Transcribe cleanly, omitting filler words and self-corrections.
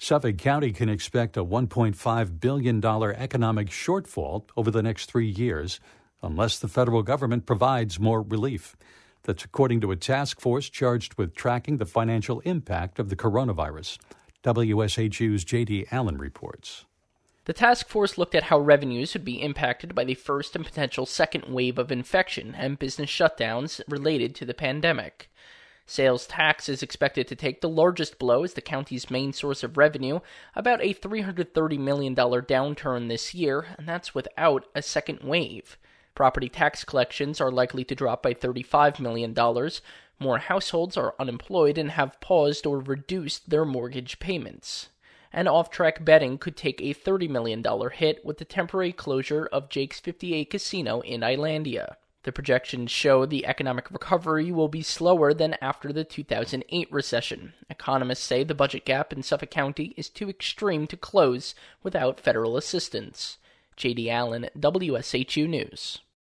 Suffolk County can expect a $1.5 billion economic shortfall over the next 3 years unless the federal government provides more relief. That's according to a task force charged with tracking the financial impact of the coronavirus. WSHU's J.D. Allen reports. The task force looked at how revenues would be impacted by the first and potential second wave of infection and business shutdowns related to the pandemic. Sales tax is expected to take the largest blow as the county's main source of revenue, about a $330 million downturn this year, and that's without a second wave. Property tax collections are likely to drop by $35 million. More households are unemployed and have paused or reduced their mortgage payments. And off-track betting could take a $30 million hit with the temporary closure of Jake's 58 Casino in Islandia. The projections show the economic recovery will be slower than after the 2008 recession. Economists say the budget gap in Suffolk County is too extreme to close without federal assistance. J.D. Allen, WSHU News.